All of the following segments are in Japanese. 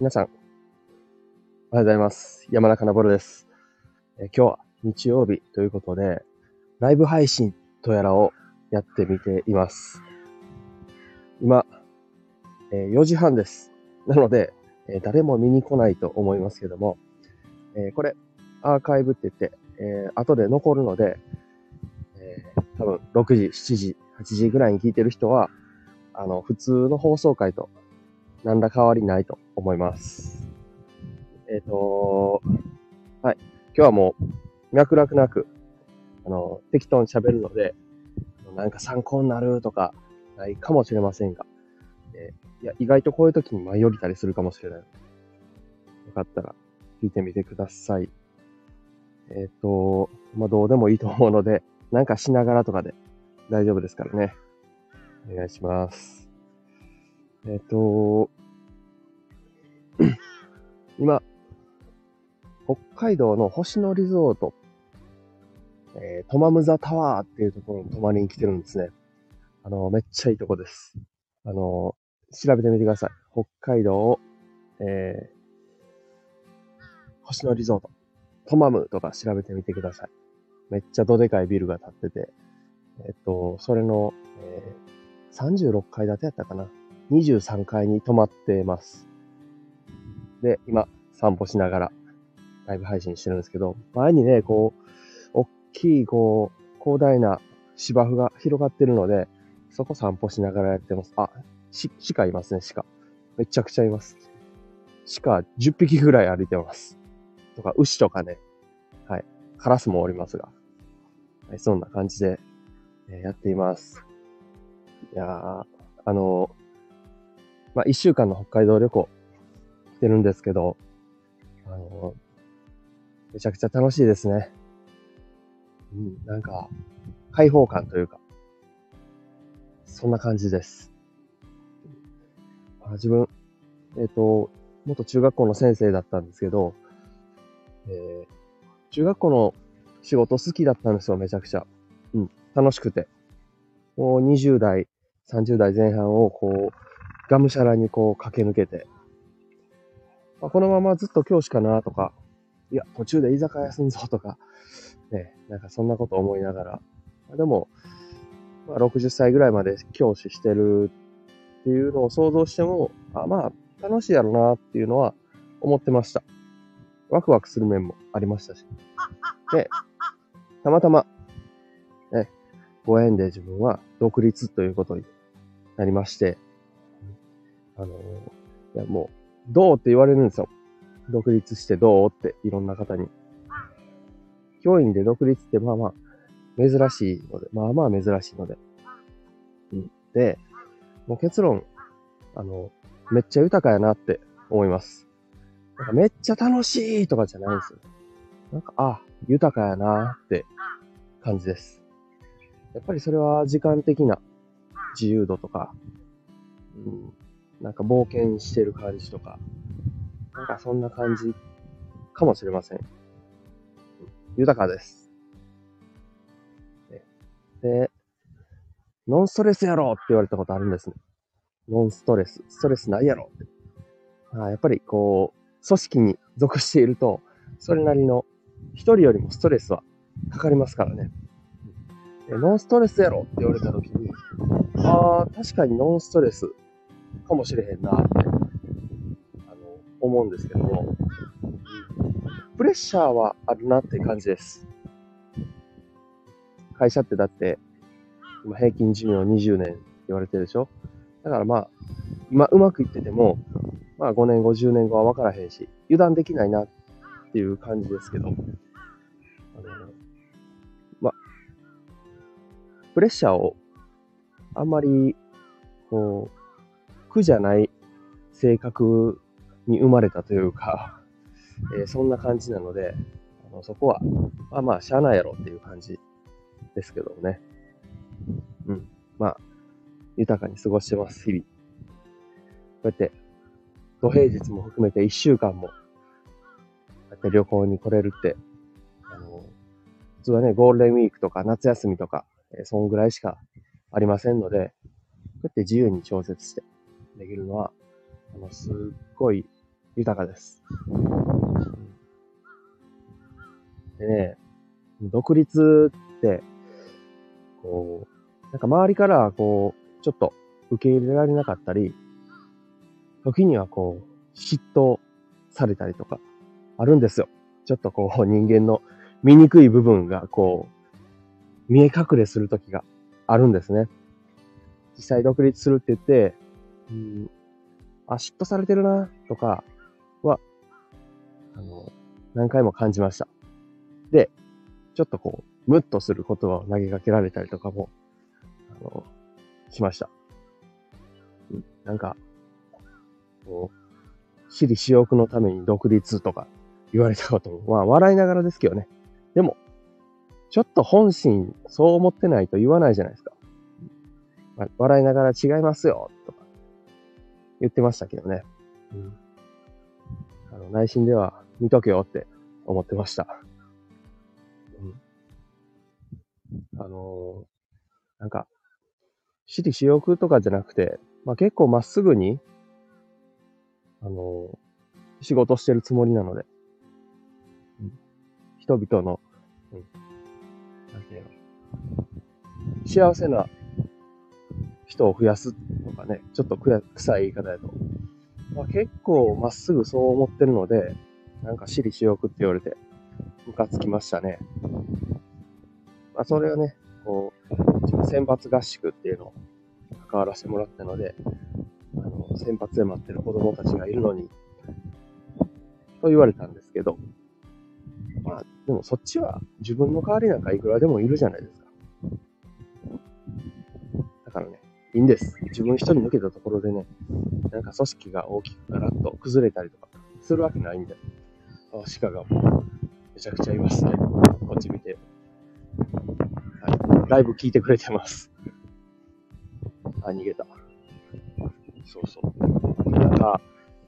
皆さん、おはようございます。山中昇です。今日は日曜日ということで、ライブ配信とやらをやってみています。今、4時半です。なので、誰も見に来ないと思いますけども、これ、アーカイブって言って、後で残るので、多分6時、7時、8時ぐらいに聞いてる人は、普通の放送回と何ら変わりないと思います。はい。今日はもう、脈絡なく、適当に喋るので、なんか参考になるとか、ないかもしれませんが、いや、意外とこういう時に迷りたりするかもしれない。よかったら、聞いてみてください。どうでもいいと思うので、なんかしながらとかで大丈夫ですからね。お願いします。今、北海道の星野リゾート、トマムザタワーっていうところに泊まりに来てるんですね。めっちゃいいとこです。調べてみてください。北海道、星野リゾート、トマムとか調べてみてください。めっちゃどでかいビルが建ってて、それの、36階建てやったかな。23階に泊まってます。で、今、散歩しながら、ライブ配信してるんですけど、前にね、大きい、広大な芝生が広がってるので、そこ散歩しながらやってます。鹿いますね、鹿。めちゃくちゃいます。鹿10匹ぐらい歩いてます。とか、牛とかね。はい。カラスもおりますが。はい、そんな感じで、やっています。いやー、1週間の北海道旅行来てるんですけど、めちゃくちゃ楽しいですね。なんか、開放感というか、そんな感じです。自分、元中学校の先生だったんですけど、中学校の仕事好きだったんですよ、めちゃくちゃ。楽しくて。もう20代、30代前半をがむしゃらに駆け抜けて、このままずっと教師かなとか、いや、途中で居酒屋すんぞとか、ね、なんかそんなこと思いながら、でも、60歳ぐらいまで教師してるっていうのを想像しても、楽しいやろなっていうのは思ってました。ワクワクする面もありましたし。で、たまたま、ね、ご縁で自分は独立ということになりまして、いやもう、どうって言われるんですよ。独立してどうっていろんな方に。教員で独立って珍しいので、珍しいので。で、もう結論、めっちゃ豊かやなって思います。なんかめっちゃ楽しいとかじゃないんですよ。なんか、豊かやなって感じです。やっぱりそれは時間的な自由度とか、なんか冒険してる感じとか、なんかそんな感じかもしれません。豊かです。で、ノンストレスやろって言われたことあるんですね。ノンストレス。ストレスないやろって。やっぱり組織に属していると、それなりの一人よりもストレスはかかりますからね。ノンストレスやろって言われたときに、確かにノンストレスかもしれへんなって、思うんですけども、プレッシャーはあるなって感じです。会社ってだって、今平均寿命20年って言われてるでしょ。だから今うまくいってても、5年後、10年後は分からへんし、油断できないなっていう感じですけど、プレッシャーをあんまり、苦じゃない性格に生まれたというか、そんな感じなので、そこは、しゃあないやろっていう感じですけどね。豊かに過ごしてます、日々。こうやって、土平日も含めて1週間も、こうやって旅行に来れるって、普通はね、ゴールデンウィークとか夏休みとか、そんぐらいしかありませんので、こうやって自由に調節してできるのは、すっごい豊かです。でね、独立って、こなんか周りからちょっと受け入れられなかったり、時には嫉妬されたりとか、あるんですよ。ちょっと人間の醜い部分が見え隠れする時があるんですね。実際独立するって言って、嫉妬されてるなとかは、何回も感じました。で、ちょっとムッとする言葉を投げかけられたりとかも、しました。なんか、私利私欲のために独立とか言われたことも、まあ笑いながらですけどね。でも、ちょっと本心そう思ってないと言わないじゃないですか。笑いながら違いますよとか言ってましたけどね。内心では見とけよって思ってました。なんか、私利私欲とかじゃなくて、結構まっすぐに、仕事してるつもりなので、人々の、なんていうの、幸せな人を増やすとかね、ちょっと臭い言い方だと、結構まっすぐそう思ってるので、なんか私利私欲って言われて、ムカつきましたね。それをね、選抜合宿っていうのを関わらせてもらったので、先発で待ってる子供たちがいるのに、と言われたんですけど、でもそっちは自分の代わりなんかいくらでもいるじゃないですか。だからね、いいんです。自分一人抜けたところでね、なんか組織が大きくガラッと崩れたりとかするわけないんで、鹿がもうめちゃくちゃいますね。こっち見て。はい、ライブ聞いてくれてます。逃げた。そうそう。なんか、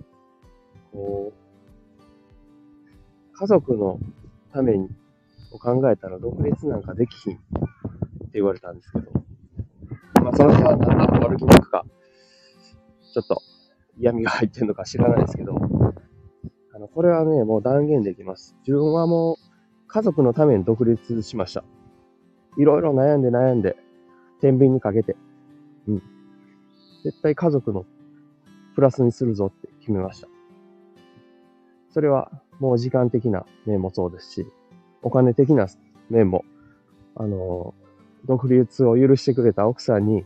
家族のために考えたら独立なんかできひんって言われたんですけど、その辺は何だと悪気なくか、ちょっと嫌味が入ってるのか知らないですけど、これはね、もう断言できます。自分はもう家族のために独立しました。いろいろ悩んで、天秤にかけて、絶対家族のプラスにするぞって決めました。それはもう時間的な面もそうですし、お金的な面も、独立を許してくれた奥さんに、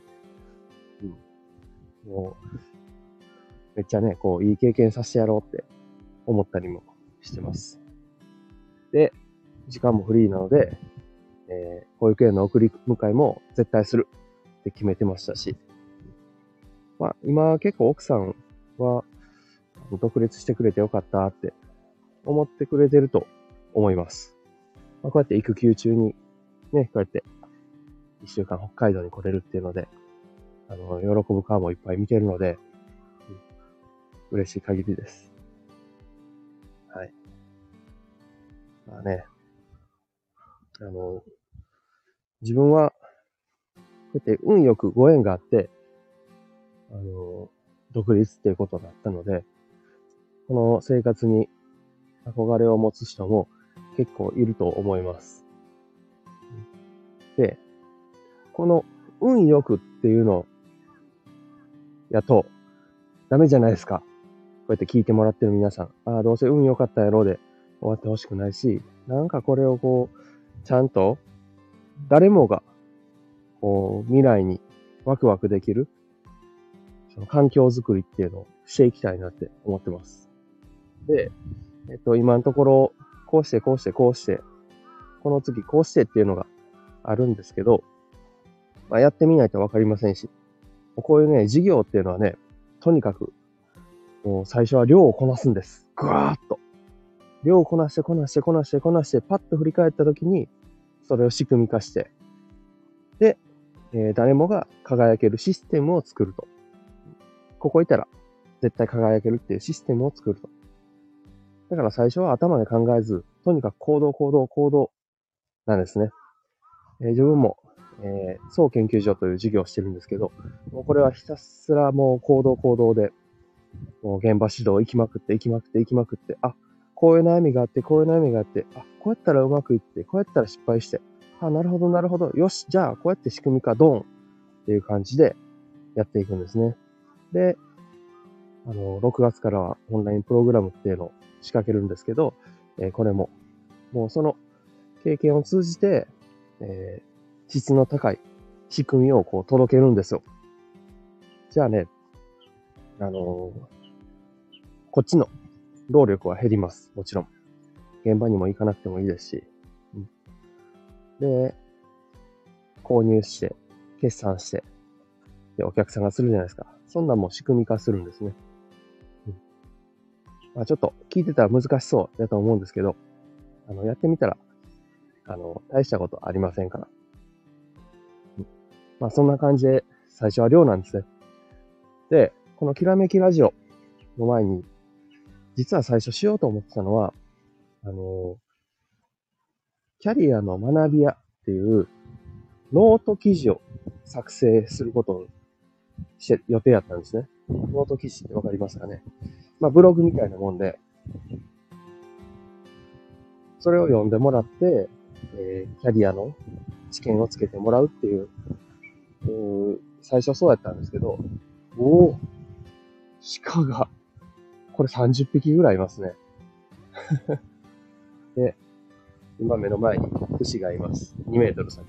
もう、めっちゃね、いい経験させてやろうって思ったりもしてます。で、時間もフリーなので、保育園の送り迎えも絶対するって決めてましたし、今結構奥さんは独立してくれてよかったって思ってくれてると思います。こうやって育休中にね、こうやって一週間北海道に来れるっていうので、喜ぶ顔もいっぱい見てるので、嬉しい限りです。はい。自分は、こうやって運よくご縁があって、独立っていうことがあったので、この生活に憧れを持つ人も結構いると思います。で、この運よくっていうのやとダメじゃないですか。こうやって聞いてもらってる皆さん。どうせ運良かったやろうで終わってほしくないし、なんかこれをちゃんと誰もが未来にワクワクできるその環境づくりっていうのをしていきたいなって思ってます。で、今のところ、こうして、この次こうしてっていうのがあるんですけど、やってみないとわかりませんし、こういうね、事業っていうのはね、とにかく、もう最初は量をこなすんです。ぐわーっと。量をこなして、パッと振り返った時に、それを仕組み化して、で、誰もが輝けるシステムを作ると。ここいたら絶対輝けるっていうシステムを作ると。だから最初は頭で考えず、とにかく行動なんですね。自分も、総研究所という授業をしてるんですけど、もうこれはひたすらもう行動で、 もう現場指導行きまくって、あ、こういう悩みがあって、こういう悩みがあって、あ、こうやったらうまくいって、こうやったら失敗して、あ、なるほど、なるほど。よし、じゃあ、こうやって仕組み化ドーンっていう感じでやっていくんですね。で、6月からはオンラインプログラムっていうのを仕掛けるんですけど、これも、もうその経験を通じて、質の高い仕組みをこう届けるんですよ。じゃあね、こっちの労力は減ります。もちろん。現場にも行かなくてもいいですし。で、購入して、決算して、で、お客さんがするじゃないですか。そんなんも仕組み化するんですね。まあ、ちょっと聞いてたら難しそうだと思うんですけど、やってみたら、大したことありませんから。まあ、そんな感じで、最初は量なんですね。で、このきらめきラジオの前に、実は最初しようと思ってたのは、キャリアの学び屋っていうノート記事を作成することをして予定やったんですね。ノート記事ってわかりますかね。まあ、ブログみたいなもんで、それを読んでもらって、キャリアの知見をつけてもらうっていう、最初そうやったんですけど、おお、鹿が、これ30匹ぐらいいますね。で、今目の前に牛がいます。2メートル先。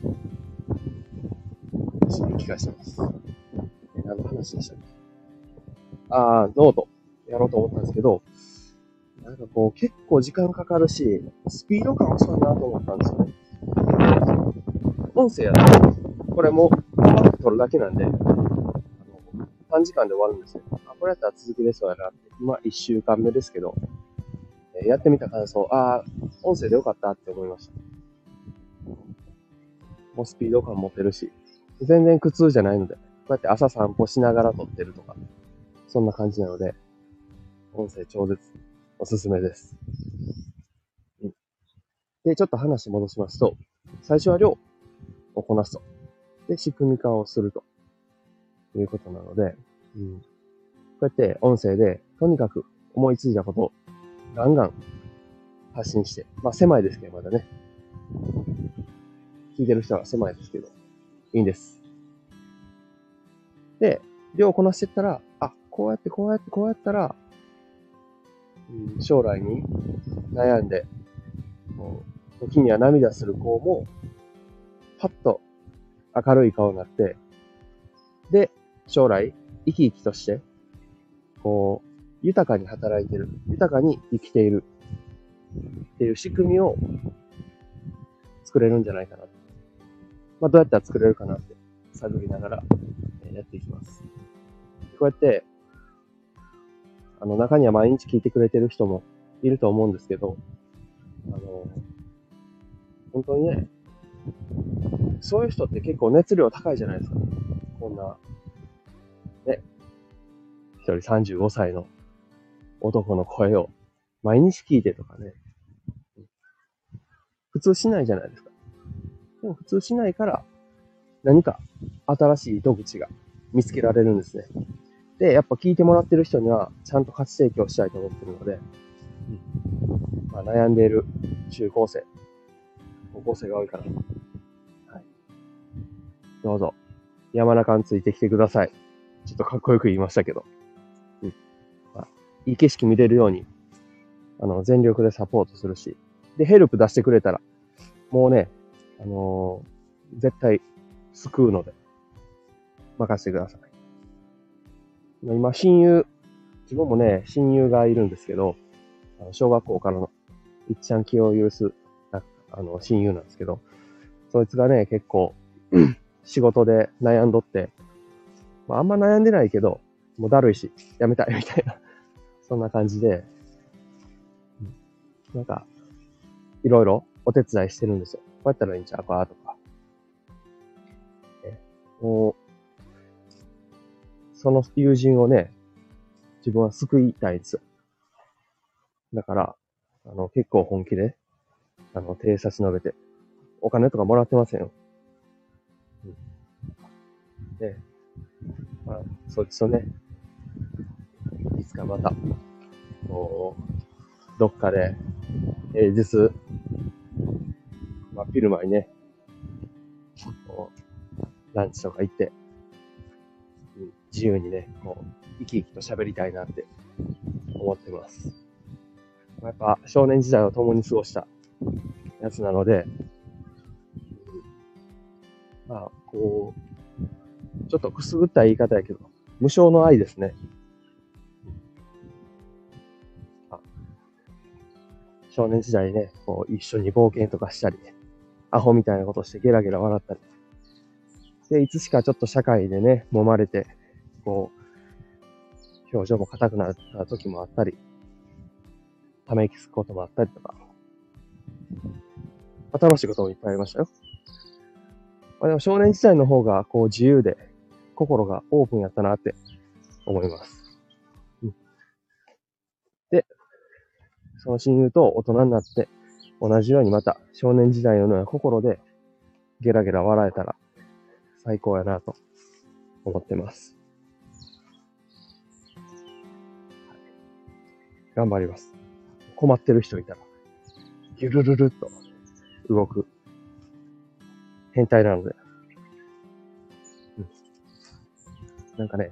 牛に気がしてます。何の話でしたっけ？ノートやろうと思ったんですけど、なんかこう結構時間かかるし、スピード感遅いなと思ったんですよね。音声やったら、これもパッと撮るだけなんで、短時間で終わるんですよ。これやったら続きでそうやなって。今1週間目ですけど、やってみた感想、音声でよかったって思いました。もうスピード感持てるし、全然苦痛じゃないので、こうやって朝散歩しながら撮ってるとか、そんな感じなので、音声超絶おすすめです。で、ちょっと話戻しますと、最初は量をこなすと。で、仕組み化をするということなので、こうやって音声で、とにかく思いついたことをガンガン発信して、まあ狭いですけど、まだね。聞いてる人は狭いですけど、いいんです。で、量をこなしていったら、こうやったら、将来に悩んで、時には涙する子も、パッと明るい顔になって、で、将来、生き生きとして、こう、豊かに働いてる、豊かに生きているっていう仕組みを作れるんじゃないかな。まあ、どうやったら作れるかなって探りながらやっていきます。こうやって、中には毎日聞いてくれてる人もいると思うんですけど、本当にね、そういう人って結構熱量高いじゃないですか。こんな、ね、一人35歳の男の声を毎日聞いてとかね、普通しないじゃないですか。でも普通しないから何か新しい糸口が見つけられるんですね。で、やっぱ聞いてもらってる人にはちゃんと価値提供したいと思ってるので、まあ、悩んでいる中高生、高校生が多いから、はい、どうぞ山中についてきてください。ちょっとかっこよく言いましたけど、まあ、いい景色見れるように全力でサポートするし、で、ヘルプ出してくれたら、もうね、絶対救うので、任せてください。今、自分もね、親友がいるんですけど、小学校からのいっちゃん気を許す、親友なんですけど、そいつがね、結構、仕事で悩んどって、まあんま悩んでないけど、もうだるいし、やめたいみたいな、そんな感じで、なんか、いろいろお手伝いしてるんですよ。こうやったらいいんちゃうかとか。もう、その友人をね、自分は救いたいんですよ。だから、結構本気で、手差し伸べて、お金とかもらってませんよ。で、まあ、そいつとね、いつかまた、こう、どっかで、平日、まあ、昼間にね、こうランチとか行って、自由にね、こう、生き生きと喋りたいなって思ってます。やっぱ少年時代を共に過ごしたやつなので、まあ、こう、ちょっとくすぐったい言い方やけど、無償の愛ですね。少年時代ね、こう一緒に冒険とかしたり、アホみたいなことしてゲラゲラ笑ったり。で、いつしかちょっと社会でね、揉まれて、こう、表情も硬くなった時もあったり、ため息つくこともあったりとか、楽しいこともいっぱいありましたよ。でも少年時代の方がこう自由で、心がオープンやったなって思います。で、その親友と大人になって、同じようにまた少年時代のような心でゲラゲラ笑えたら最高やなと思ってます。頑張ります。困ってる人いたら、ゆるるるっと動く変態なので。なんかね、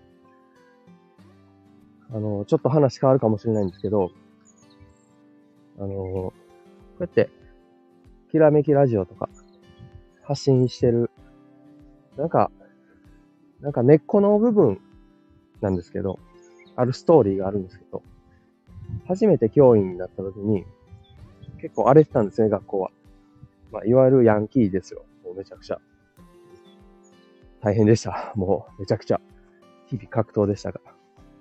ちょっと話変わるかもしれないんですけど、こうやって、きらめきラジオとか発信してる、なんか根っこの部分なんですけど、あるストーリーがあるんですけど、初めて教員になった時に、結構荒れてたんですね、学校は。まあ、いわゆるヤンキーですよ。もうめちゃくちゃ。大変でした。もうめちゃくちゃ。日々格闘でしたが。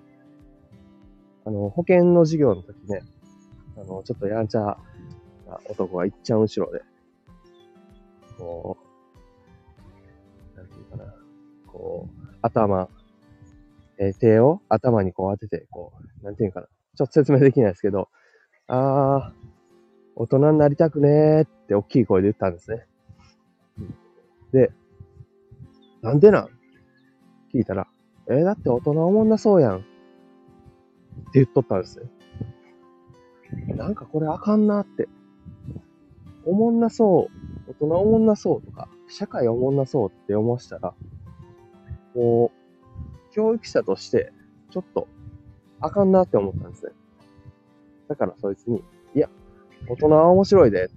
保健の授業の時ね、ちょっとやんちゃな男がいっちゃん後ろで、こう、なんていうかな、こう、手を頭にこう当てて、こう、なんていうかな、ちょっと説明できないですけど、大人になりたくねーって大きい声で言ったんですね。で、なんでなん聞いたら、だって大人おもんなそうやんって言っとったんですよ。なんかこれあかんなって。おもんなそう、大人おもんなそうとか、社会おもんなそうって思わしたら、もう、教育者として、ちょっと、あかんなって思ったんですね。だからそいつに、いや、大人は面白いでって、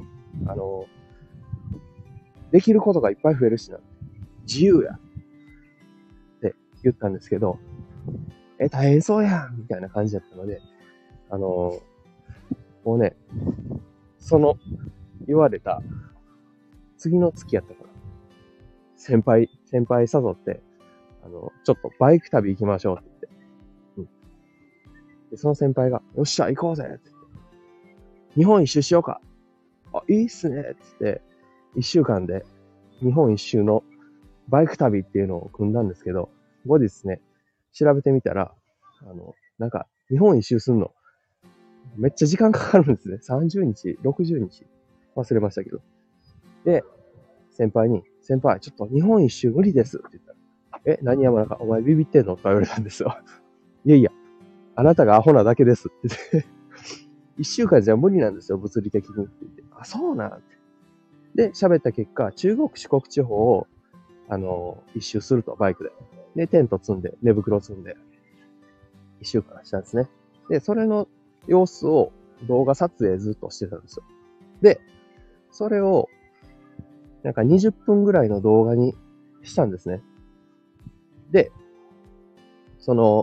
できることがいっぱい増えるしな。自由や。って言ったんですけど、大変そうやんみたいな感じだったので、もうね、その、言われた、次の月やったかな。先輩誘って、ちょっとバイク旅行きましょうって言って。でその先輩が、よっしゃ、行こうぜって言って。日本一周しようか。いいっすねって言って、一週間で日本一周のバイク旅っていうのを組んだんですけど、後日ね、調べてみたら、なんか、日本一周すんの、めっちゃ時間かかるんですね。30日、60日。忘れましたけど。で、先輩に、先輩、ちょっと日本一周無理ですって言ったら、何山中、お前ビビってんのって言われたんですよ。いやいや、あなたがアホなだけですって言って、一週間じゃ無理なんですよ、物理的にって言って。そうなんって。で、喋った結果、中国四国地方を、一周すると、バイクで。で、テント積んで、寝袋積んで、一週間したんですね。で、それの様子を動画撮影ずっとしてたんですよ。で、それを、なんか20分ぐらいの動画にしたんですね。で、その、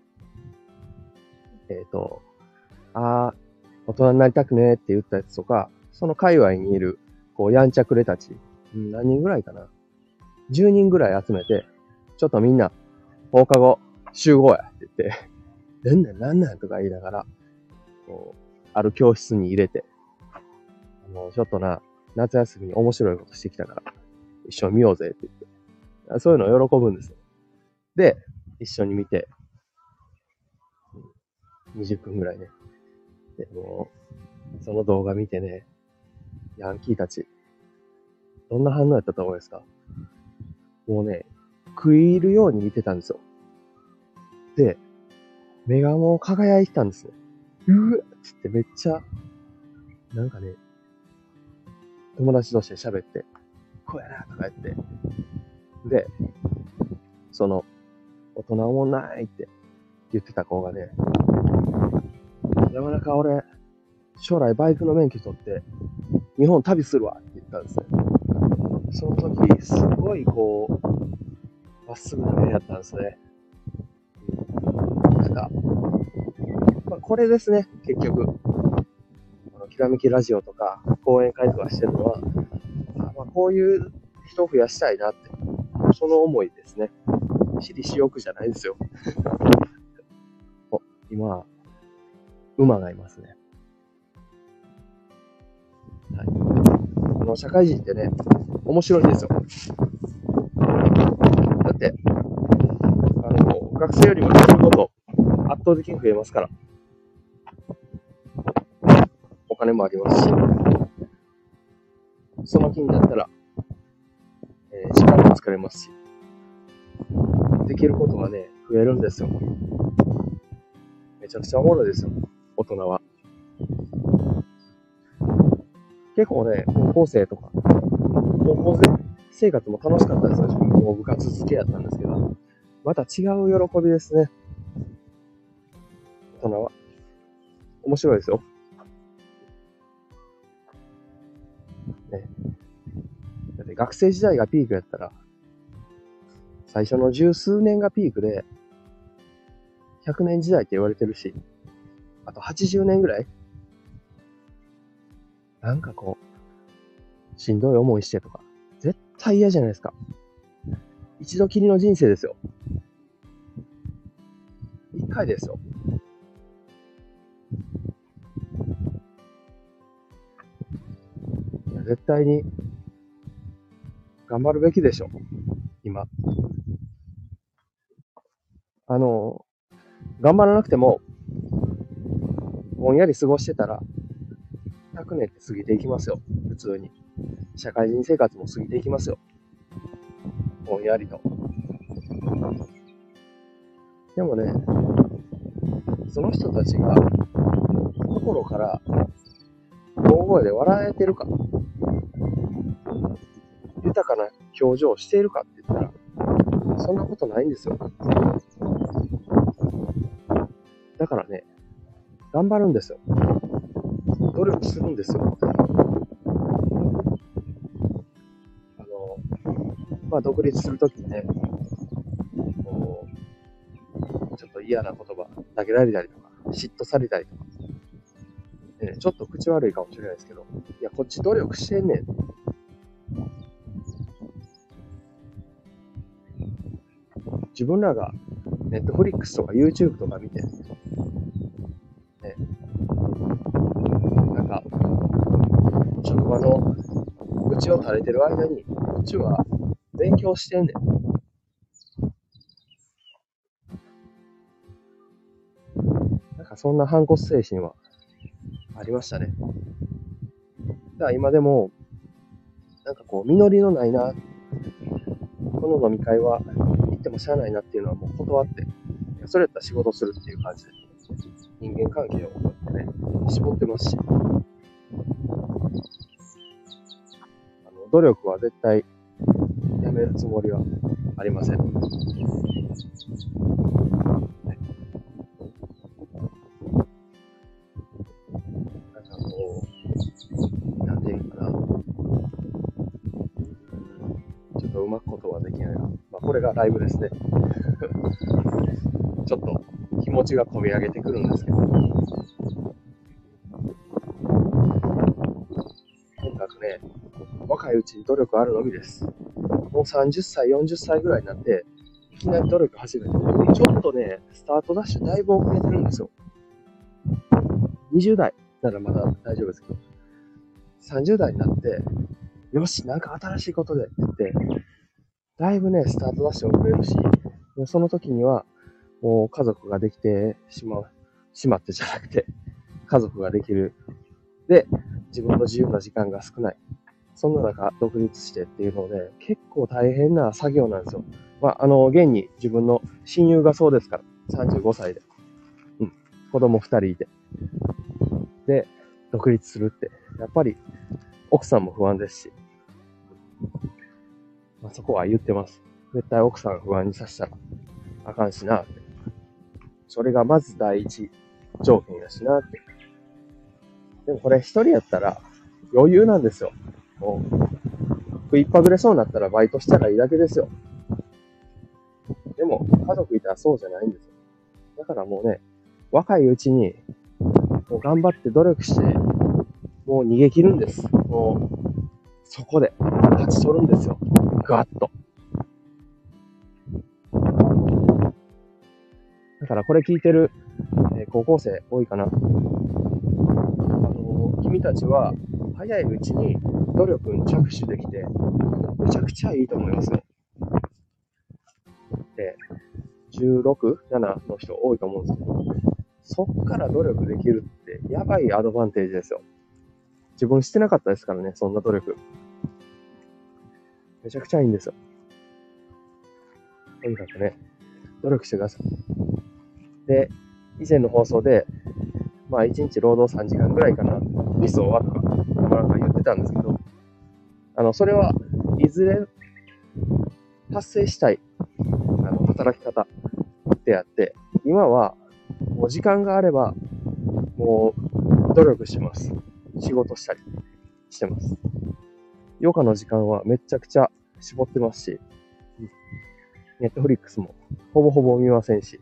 大人になりたくねって言ったやつとか、その界隈にいる、こう、やんちゃくれたち、何人ぐらいかな。10人ぐらい集めて、ちょっとみんな、放課後、集合やって言って、なんなんとか言いながら、こう、ある教室に入れて、ちょっとな、夏休みに面白いことしてきたから、一緒に見ようぜって言って、そういうのを喜ぶんですよ。で、一緒に見て、20分ぐらいね。でもその動画見てね、ヤンキーたち、どんな反応やったと思いますか？もうね、食い入るように見てたんですよ。で、 目がもう輝いてたんですね。うわっつってめっちゃ、なんかね、友達同士で喋って、こうやなとか言って。で、その、大人おもんないって言ってた子がね、山中俺、将来バイクの免許取って、日本旅するわって言ったんですね。その時、すごいこう、まっすぐな目やったんですね。なんか、まあ、これですね、結局。きらめきラジオとか、講演会とかしてるのは、まあ、こういう人を増やしたいなって、その思いですね。私利私欲じゃないですよ。お、今、馬がいますね。はい。社会人ってね、面白いんですよ。だって、学生よりもできること圧倒的に増えますから。お金もありますし、その気になったら、時間も作れますし、できることがね、増えるんですよ。めちゃくちゃおもろいですよ、大人は。結構ね、高校生とか、高校生活も楽しかったですよ。自分も部活付けやったんですけど、また違う喜びですね。大人は。面白いですよ。ね。だって学生時代がピークやったら、最初の十数年がピークで、100年時代って言われてるし、あと80年ぐらいなんかこう、しんどい思いしてとか、絶対嫌じゃないですか。一度きりの人生ですよ。一回ですよ。いや絶対に、頑張るべきでしょ。今。頑張らなくても、ぼんやり過ごしてたら、100年って過ぎていきますよ。普通に。社会人生活も過ぎていきますよ。ぼんやりと。でもね、その人たちが心から大声で笑えてるか、豊かな表情をしているかって言ったら、そんなことないんですよ。だからね、頑張るんですよ。努力するんですよ。独立するときにね、ちょっと嫌な言葉投げられたりとか、嫉妬されたりとか、ちょっと口悪いかもしれないですけど、いや、こっち努力してんねん。自分らがネットフリックスとか YouTube とか見て、ね、なんか、職場の愚痴を垂れてる間に、こっちは勉強してんねん。なんかそんな反骨精神はありましたね。だから今でも、なんかこう、実りのないな、この飲み会は行ってもしゃあないなっていうのはもう断って、それやったら仕事するっていう感じで、人間関係をこうやってね、絞ってますし、努力は絶対やめるつもりはありません。なんていうかな。ちょっとうまくことはできないな。これがライブですね。ちょっと気持ちが込み上げてくるんですけど。とにかくね、若いうちに努力あるのみです。もう30歳、40歳ぐらいになって、いきなり努力始めて、ちょっとね、スタートダッシュだいぶ遅れてるんですよ。20代ならまだ大丈夫ですけど、30代になって、よし、なんか新しいことでって言って、だいぶね、スタートダッシュ遅れるし、その時には、もう家族ができてしまってじゃなくて、家族ができる。で、自分の自由な時間が少ない。そんな中、独立してっていうので、結構大変な作業なんですよ。現に自分の親友がそうですから、35歳で。 子供2人いて。で、独立するって。やっぱり奥さんも不安ですし。まあ、そこは言ってます。絶対奥さん不安にさせたらあかんしなって。それがまず第一条件やしなって。でもこれ一人やったら余裕なんですよ。もう食いっぱぐれそうになったらバイトしたらいいだけですよ。でも家族いたらそうじゃないんですよ。だからもうね、若いうちにもう頑張って努力して、もう逃げ切るんです。もうそこで勝ち取るんですよ。ぐわっと。だからこれ聞いてる、高校生多いかな。君たちは早いうちに努力に着手できて、めちゃくちゃいいと思いますね。で、16、7の人多いと思うんですけど、そっから努力できるってやばいアドバンテージですよ。自分してなかったですからね、そんな努力。めちゃくちゃいいんですよ。とにかくね、努力してください。で、以前の放送で、まあ1日労働3時間ぐらいかな、理想はとか、なんか言ってたんですけど、それはいずれ達成したい働き方であって、今はもう時間があればもう努力してます。仕事したりしてます。余暇の時間はめちゃくちゃ絞ってますし、ネットフリックスもほぼほぼ見ませんし、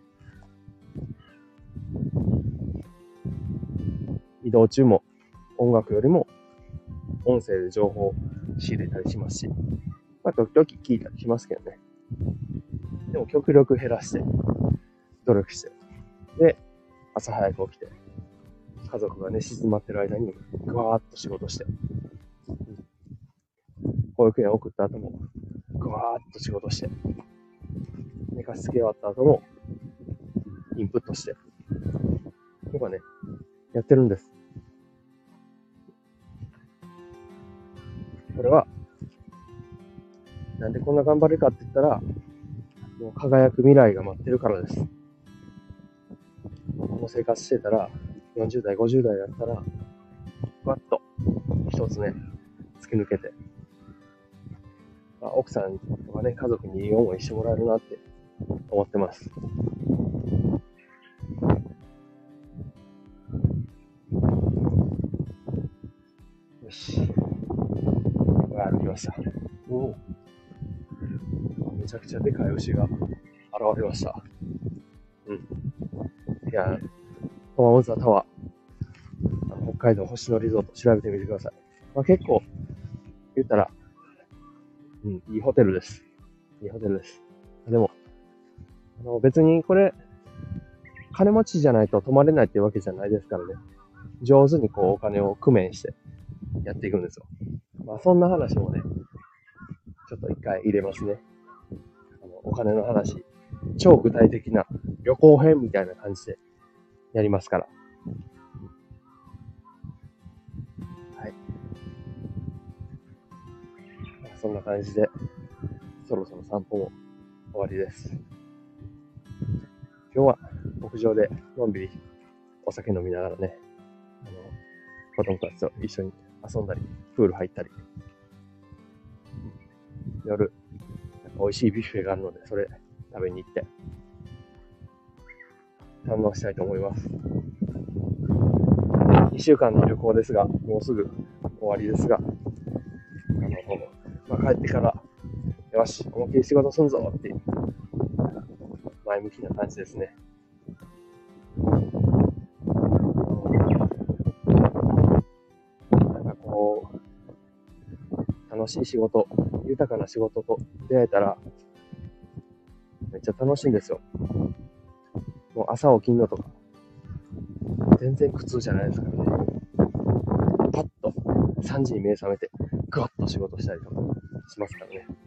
移動中も音楽よりも音声で情報を仕入れたりしますし、まあ時々聞いたりしますけどね。でも極力減らして、努力して、で、朝早く起きて、家族が寝静まってる間にぐわーっと仕事して、保育園送った後もぐわーっと仕事して、寝かしつけ終わった後もインプットして、とかね、やってるんです。これは、なんでこんな頑張るかって言ったら、もう輝く未来が待ってるからです。この生活してたら、40代、50代だったら、ふわっと一つね、突き抜けて、まあ、奥さんとかね、家族にいい思いしてもらえるなって思ってます。よし。歩きました。おお。めちゃくちゃでかい牛が現れました。うん。いや、トマムザタワー、北海道星野リゾート調べてみてください。まあ、結構、言ったら、いいホテルです。いいホテルです。でも、別にこれ、金持ちじゃないと泊まれないっていうわけじゃないですからね。上手にこうお金を工面してやっていくんですよ。まあそんな話もね、ちょっと一回入れますね。お金の話、超具体的な旅行編みたいな感じでやりますから。はい。そんな感じで、そろそろ散歩も終わりです。今日は屋上でのんびりお酒飲みながらね、子供たちと一緒に遊んだり、プール入ったり、夜、美味しいビュッフェがあるので、それ食べに行って、堪能したいと思います。2週間の旅行ですが、もうすぐ終わりですが、帰ってから、よし、思いっきり仕事すんぞっていう、前向きな感じですね。なんかこう、楽しい仕事、豊かな仕事と出会えたら、めっちゃ楽しいんですよ。もう朝起きんのとか、全然苦痛じゃないですからね。パッと3時に目覚めて、ぐわっと仕事したりとかしますからね。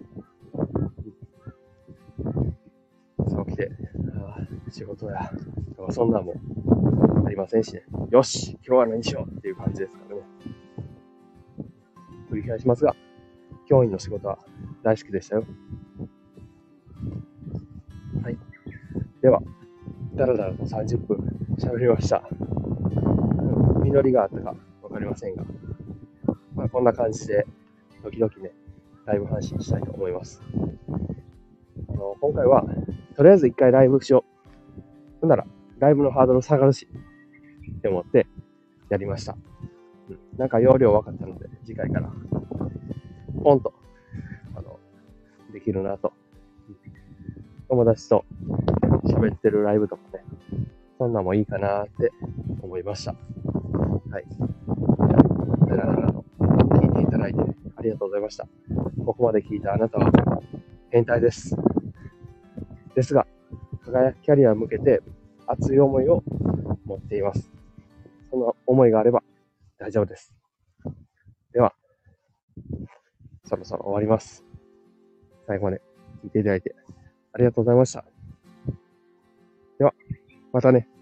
朝起きて、仕事や、とかそんなんもありませんしね。よし、今日は何しようっていう感じですからね。繰り返しますが、教員の仕事は大好きでしたよ。はい。では、だらだらと30分喋りました。実りがあったかわかりませんが、まあ、こんな感じで、時々ね、ライブ配信したいと思います。今回は、とりあえず一回ライブしよう。ほんなら、ライブのハードル下がるし、って思ってやりました。なんか容量分かったので、次回から、ポンと、できるなと。友達と喋ってるライブとかね、そんなんもいいかなって思いました。はい。だらだらと聞いていただいてありがとうございました。ここまで聞いたあなたは変態です。ですが、輝きキャリアに向けて熱い思いを持っています。その思いがあれば大丈夫です。では、そろそろ終わります。最後まで聞いていただいてありがとうございました。では、またね。